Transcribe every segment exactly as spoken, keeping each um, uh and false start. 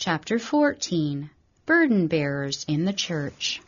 Chapter fourteen. Burden Bearers in the Church.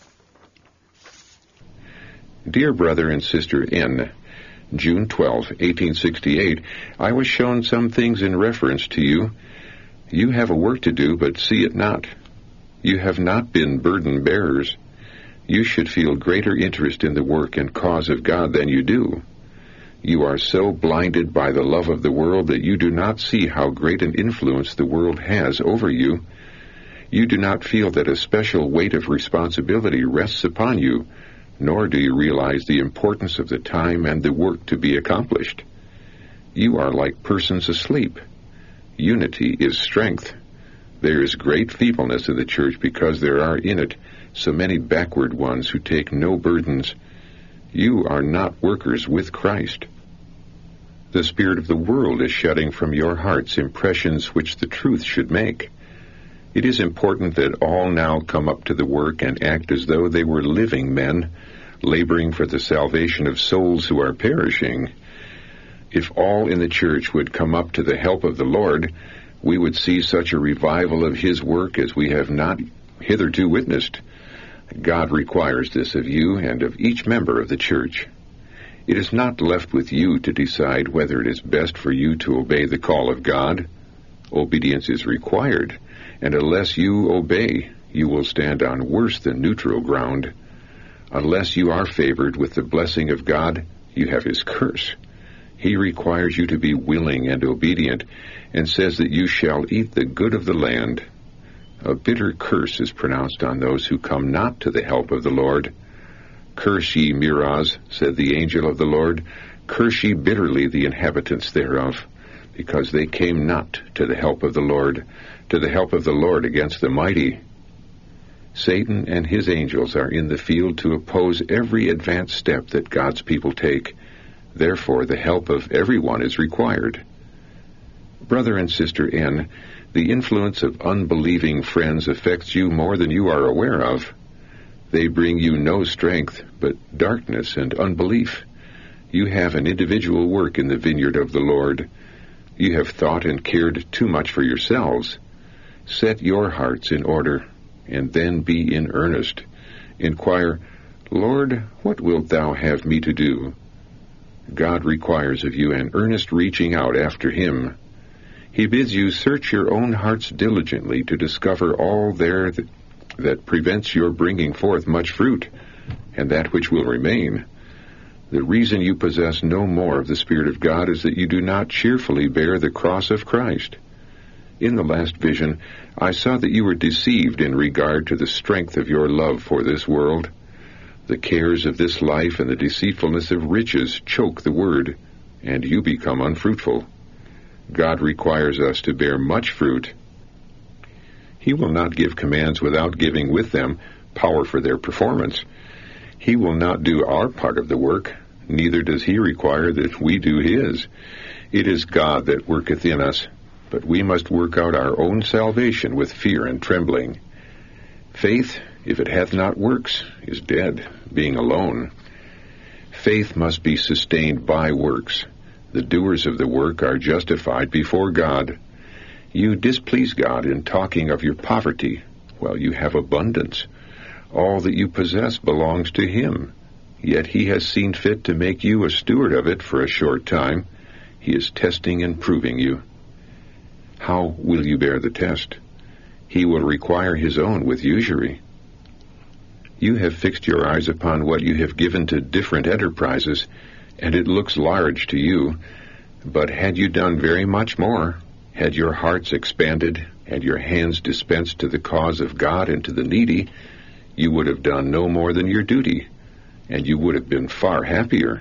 Dear Brother and Sister N., June twelfth, eighteen sixty-eight, I was shown some things in reference to you. You have a work to do, but see it not. You have not been burden bearers. You should feel greater interest in the work and cause of God than you do. You are so blinded by the love of the world that you do not see how great an influence the world has over you. You do not feel that a special weight of responsibility rests upon you, nor do you realize the importance of the time and the work to be accomplished. You are like persons asleep. Unity is strength. There is great feebleness in the church because there are in it so many backward ones who take no burdens. You are not workers with Christ. The spirit of the world is shutting from your hearts impressions which the truth should make. It is important that all now come up to the work and act as though they were living men, laboring for the salvation of souls who are perishing. If all in the church would come up to the help of the Lord, we would see such a revival of His work as we have not hitherto witnessed. God requires this of you and of each member of the church. It is not left with you to decide whether it is best for you to obey the call of God. Obedience is required, and unless you obey, you will stand on worse than neutral ground. Unless you are favored with the blessing of God, you have His curse. He requires you to be willing and obedient, and says that you shall eat the good of the land. A bitter curse is pronounced on those who come not to the help of the Lord. Curse ye Meroz, said the angel of the Lord, curse ye bitterly the inhabitants thereof, because they came not to the help of the Lord, to the help of the Lord against the mighty. Satan and his angels are in the field to oppose every advance step that God's people take. Therefore, the help of everyone is required. Brother and Sister N., the influence of unbelieving friends affects you more than you are aware of. They bring you no strength, but darkness and unbelief. You have an individual work in the vineyard of the Lord. You have thought and cared too much for yourselves. Set your hearts in order, and then be in earnest. Inquire, Lord, what wilt thou have me to do? God requires of you an earnest reaching out after Him. He bids you search your own hearts diligently to discover all there that, that prevents your bringing forth much fruit, and that which will remain. The reason you possess no more of the Spirit of God is that you do not cheerfully bear the cross of Christ. In the last vision, I saw that you were deceived in regard to the strength of your love for this world. The cares of this life and the deceitfulness of riches choke the word, and you become unfruitful. God requires us to bear much fruit. He will not give commands without giving with them power for their performance. He will not do our part of the work, neither does He require that we do His. It is God that worketh in us, but we must work out our own salvation with fear and trembling. Faith, if it hath not works, is dead, being alone. Faith must be sustained by works. The doers of the work are justified before God. You displease God in talking of your poverty, while you have abundance. All that you possess belongs to Him, yet He has seen fit to make you a steward of it for a short time. He is testing and proving you. How will you bear the test? He will require His own with usury. You have fixed your eyes upon what you have given to different enterprises, and it looks large to you. But had you done very much more, had your hearts expanded, and your hands dispensed to the cause of God and to the needy, you would have done no more than your duty, and you would have been far happier.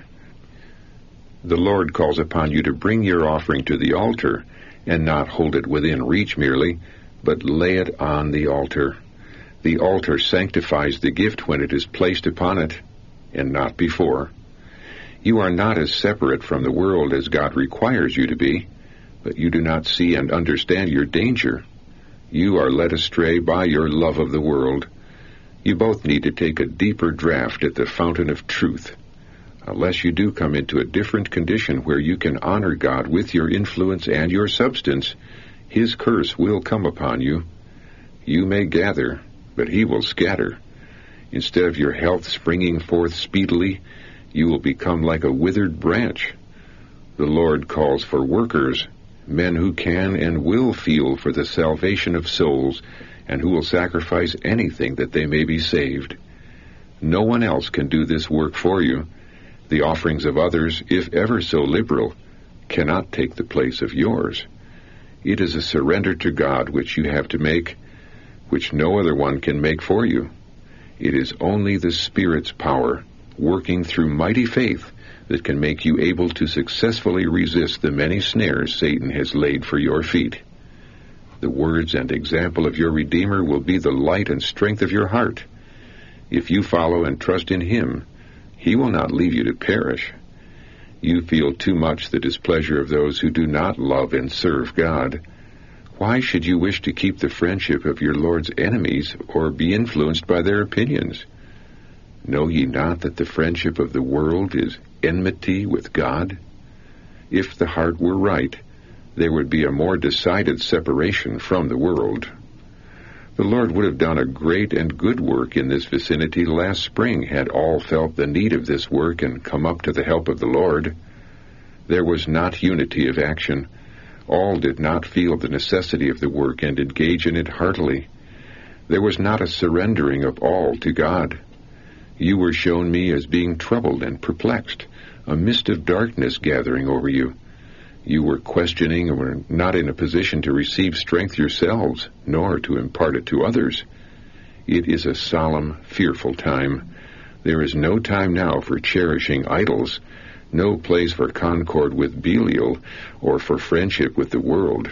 The Lord calls upon you to bring your offering to the altar, and not hold it within reach merely, but lay it on the altar. The altar sanctifies the gift when it is placed upon it, and not before. You are not as separate from the world as God requires you to be, but you do not see and understand your danger. You are led astray by your love of the world. You both need to take a deeper draught at the fountain of truth. Unless you do come into a different condition where you can honor God with your influence and your substance, his curse will come upon you. You may gather, but he will scatter. Instead of your health springing forth speedily, you will become like a withered branch. The Lord calls for workers, men who can and will feel for the salvation of souls, and who will sacrifice anything that they may be saved. No one else can do this work for you. The offerings of others, if ever so liberal, cannot take the place of yours. It is a surrender to God which you have to make, which no other one can make for you. It is only the Spirit's power, working through mighty faith, that can make you able to successfully resist the many snares Satan has laid for your feet. The words and example of your Redeemer will be the light and strength of your heart. If you follow and trust in him, he will not leave you to perish. You feel too much the displeasure of those who do not love and serve God. Why should you wish to keep the friendship of your Lord's enemies, or be influenced by their opinions? Know ye not that the friendship of the world is enmity with God? If the heart were right, there would be a more decided separation from the world. The Lord would have done a great and good work in this vicinity last spring had all felt the need of this work and come up to the help of the Lord. There was not unity of action. All did not feel the necessity of the work and engage in it heartily. There was not a surrendering of all to God. You were shown me as being troubled and perplexed, a mist of darkness gathering over you. You were questioning and were not in a position to receive strength yourselves, nor to impart it to others. It is a solemn, fearful time. There is no time now for cherishing idols, no place for concord with Belial, or for friendship with the world.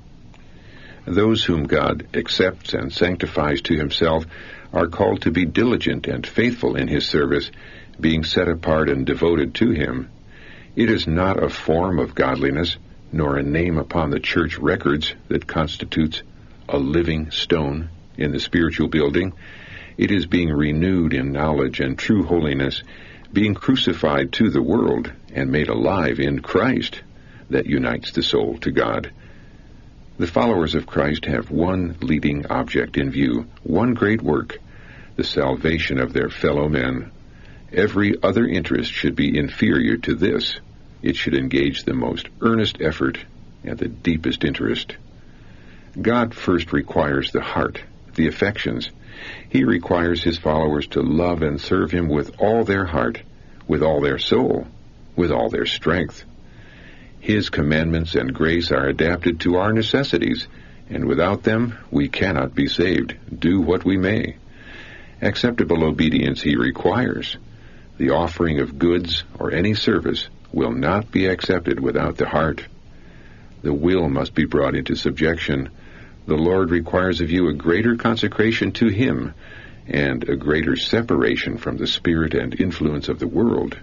Those whom God accepts and sanctifies to himself are called to be diligent and faithful in his service, being set apart and devoted to him. It is not a form of godliness, nor a name upon the church records that constitutes a living stone in the spiritual building. It is being renewed in knowledge and true holiness, being crucified to the world and made alive in Christ, that unites the soul to God. The followers of Christ have one leading object in view, one great work, the salvation of their fellow men. Every other interest should be inferior to this. It should engage the most earnest effort and the deepest interest. God first requires the heart, the affections. He requires his followers to love and serve him with all their heart, with all their soul, with all their strength. His commandments and grace are adapted to our necessities, and without them we cannot be saved, do what we may. Acceptable obedience he requires. The offering of goods or any service will not be accepted without the heart. The will must be brought into subjection. The Lord requires of you a greater consecration to him and a greater separation from the spirit and influence of the world.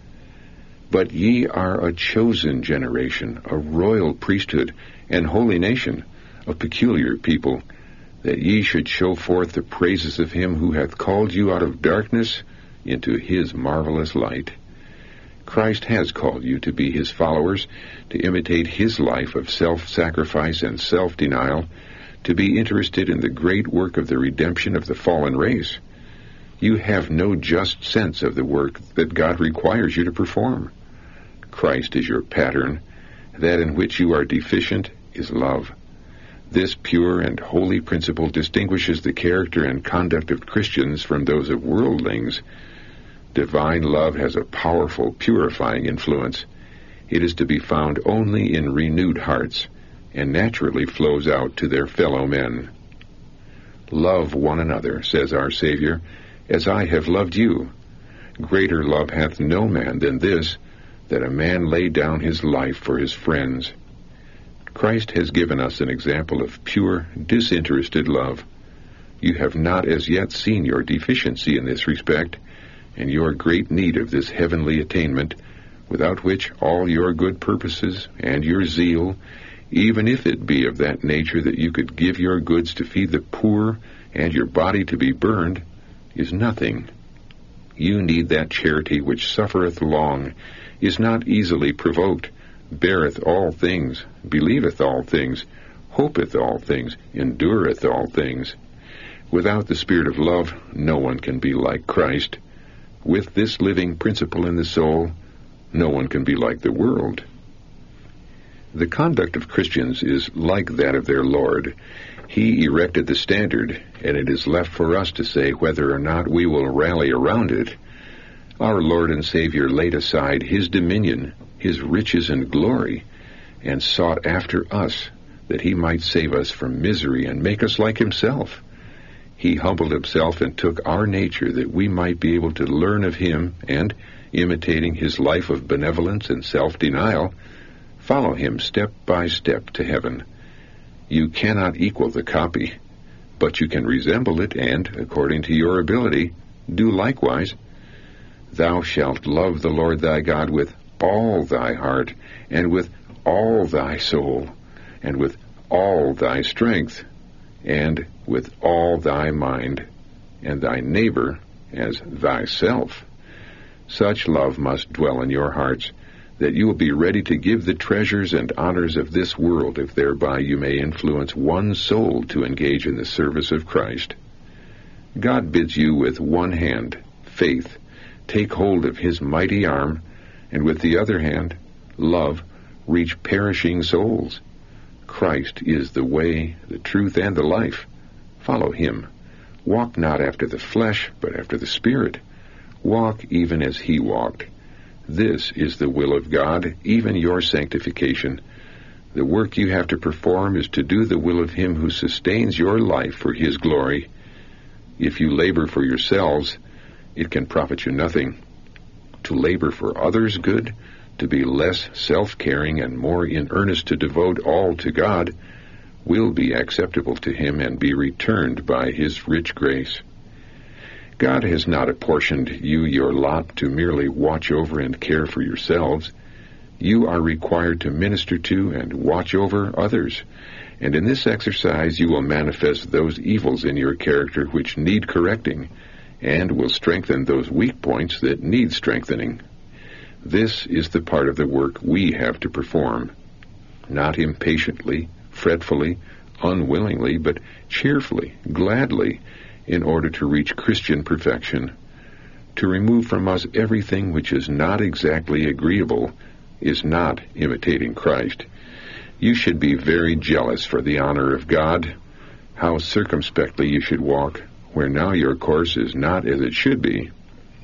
But ye are a chosen generation, a royal priesthood, and holy nation, a peculiar people, that ye should show forth the praises of him who hath called you out of darkness into his marvelous light. Christ has called you to be his followers, to imitate his life of self-sacrifice and self-denial, to be interested in the great work of the redemption of the fallen race. You have no just sense of the work that God requires you to perform. Christ is your pattern. That in which you are deficient is love. This pure and holy principle distinguishes the character and conduct of Christians from those of worldlings. Divine love has a powerful, purifying influence. It is to be found only in renewed hearts, and naturally flows out to their fellow men. Love one another, says our Savior, as I have loved you. Greater love hath no man than this, that a man lay down his life for his friends. Christ has given us an example of pure, disinterested love. You have not as yet seen your deficiency in this respect, and your great need of this heavenly attainment, without which all your good purposes and your zeal, even if it be of that nature that you could give your goods to feed the poor and your body to be burned, is nothing. You need that charity which suffereth long, is not easily provoked, beareth all things, believeth all things, hopeth all things, endureth all things. Without the Spirit of love, no one can be like Christ. With this living principle in the soul, no one can be like the world. The conduct of Christians is like that of their Lord. He erected the standard, and it is left for us to say whether or not we will rally around it. Our Lord and Savior laid aside His dominion, His riches and glory, and sought after us, that He might save us from misery and make us like Himself. He humbled Himself and took our nature that we might be able to learn of Him and, imitating His life of benevolence and self-denial, follow Him step by step to heaven. You cannot equal the copy, but you can resemble it and, according to your ability, do likewise. Thou shalt love the Lord thy God with all thy heart, and with all thy soul, and with all thy strength, and with all thy mind, and thy neighbor as thyself. Such love must dwell in your hearts, that you will be ready to give the treasures and honors of this world, if thereby you may influence one soul to engage in the service of Christ. God bids you with one hand, faith, take hold of His mighty arm, and with the other hand, love, reach perishing souls. Christ is the way, the truth, and the life. Follow Him. Walk not after the flesh, but after the Spirit. Walk even as He walked. This is the will of God, even your sanctification. The work you have to perform is to do the will of Him who sustains your life for His glory. If you labor for yourselves, it can profit you nothing. To labor for others' good, to be less self-caring and more in earnest to devote all to God, will be acceptable to Him and be returned by His rich grace. God has not apportioned you your lot to merely watch over and care for yourselves. You are required to minister to and watch over others, and in this exercise you will manifest those evils in your character which need correcting, and will strengthen those weak points that need strengthening. This is the part of the work we have to perform, not impatiently, fretfully, unwillingly, but cheerfully, gladly, in order to reach Christian perfection. To remove from us everything which is not exactly agreeable is not imitating Christ. You should be very jealous for the honor of God. How circumspectly you should walk, where now your course is not as it should be.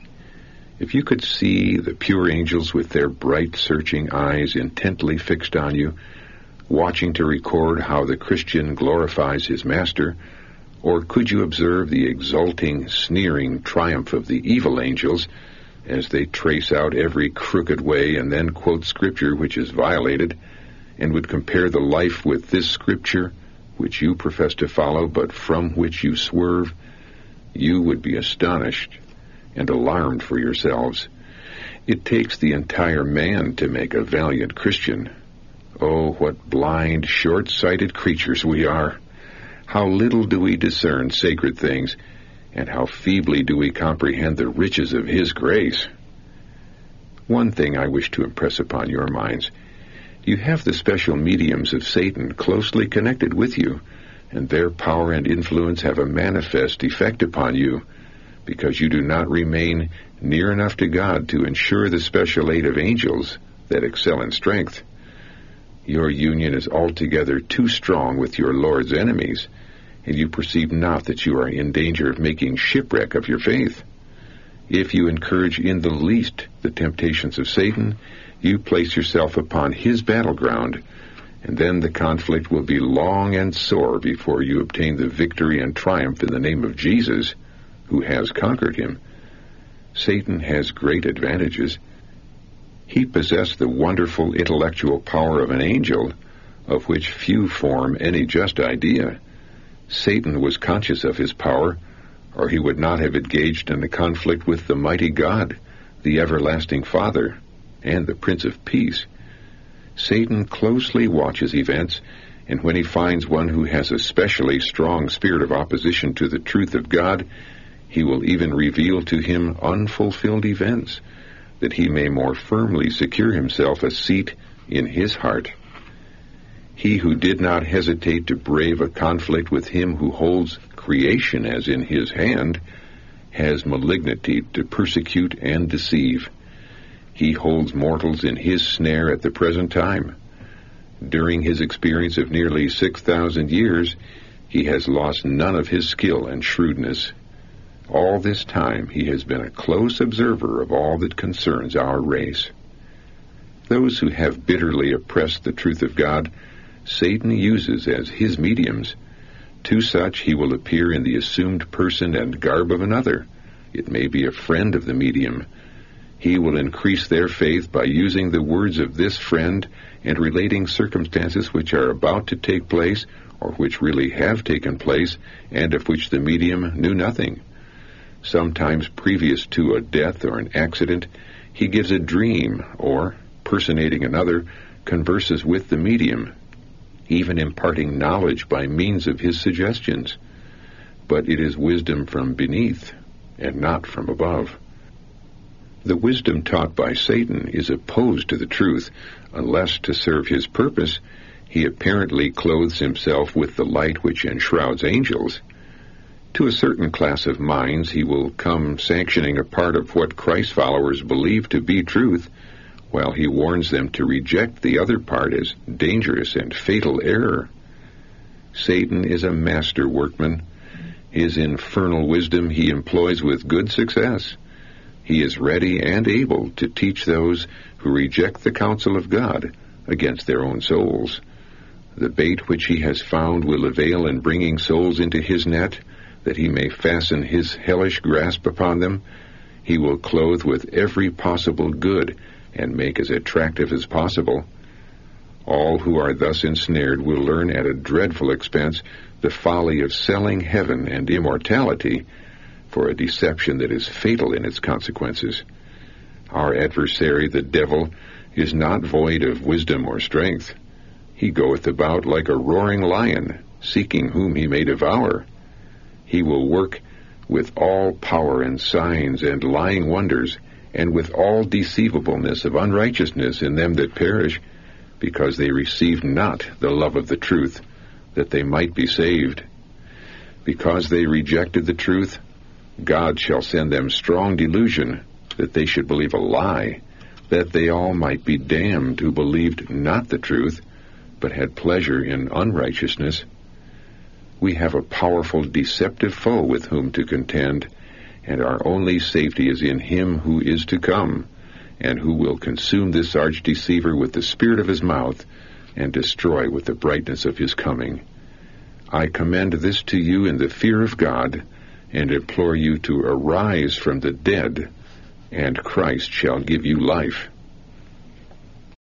If you could see the pure angels with their bright, searching eyes intently fixed on you, watching to record how the Christian glorifies his Master, or could you observe the exulting, sneering triumph of the evil angels as they trace out every crooked way and then quote Scripture which is violated, and would compare the life with this Scripture which you profess to follow but from which you swerve, you would be astonished and alarmed for yourselves. It takes the entire man to make a valiant Christian. Oh, what blind, short-sighted creatures we are! How little do we discern sacred things, and how feebly do we comprehend the riches of His grace. One thing I wish to impress upon your minds. You have the special mediums of Satan closely connected with you, and their power and influence have a manifest effect upon you, because you do not remain near enough to God to ensure the special aid of angels that excel in strength. Your union is altogether too strong with your Lord's enemies, and you perceive not that you are in danger of making shipwreck of your faith. If you encourage in the least the temptations of Satan, you place yourself upon his battleground, and then the conflict will be long and sore before you obtain the victory and triumph in the name of Jesus, who has conquered him. Satan has great advantages. He possessed the wonderful intellectual power of an angel, of which few form any just idea. Satan was conscious of his power, or he would not have engaged in a conflict with the mighty God, the everlasting Father, and the Prince of Peace. Satan closely watches events, and when he finds one who has a specially strong spirit of opposition to the truth of God, he will even reveal to him unfulfilled events, that he may more firmly secure himself a seat in his heart. He who did not hesitate to brave a conflict with him who holds creation as in his hand has malignity to persecute and deceive. He holds mortals in his snare at the present time. During his experience of nearly six thousand years, he has lost none of his skill and shrewdness. All this time he has been a close observer of all that concerns our race. Those who have bitterly oppressed the truth of God, Satan uses as his mediums. To such he will appear in the assumed person and garb of another. It may be a friend of the medium. He will increase their faith by using the words of this friend and relating circumstances which are about to take place or which really have taken place and of which the medium knew nothing. Sometimes previous to a death or an accident, he gives a dream or, personating another, converses with the medium, even imparting knowledge by means of his suggestions. But it is wisdom from beneath and not from above. The wisdom taught by Satan is opposed to the truth, unless to serve his purpose he apparently clothes himself with the light which enshrouds angels. To a certain class of minds he will come sanctioning a part of what Christ followers believe to be truth, while he warns them to reject the other part as dangerous and fatal error. Satan is a master workman. His infernal wisdom he employs with good success. He is ready and able to teach those who reject the counsel of God against their own souls. The bait which he has found will avail in bringing souls into his net, that he may fasten his hellish grasp upon them. He will clothe with every possible good and make as attractive as possible. All who are thus ensnared will learn at a dreadful expense the folly of selling heaven and immortality for a deception that is fatal in its consequences. Our adversary, the devil, is not void of wisdom or strength. He goeth about like a roaring lion, seeking whom he may devour. He will work with all power and signs and lying wonders, and with all deceivableness of unrighteousness in them that perish, because they received not the love of the truth, that they might be saved. Because they rejected the truth, God shall send them strong delusion, that they should believe a lie, that they all might be damned who believed not the truth, but had pleasure in unrighteousness. We have a powerful deceptive foe with whom to contend, and our only safety is in him who is to come, and who will consume this arch-deceiver with the spirit of his mouth, and destroy with the brightness of his coming. I commend this to you in the fear of God, and implore you to arise from the dead, and Christ shall give you life.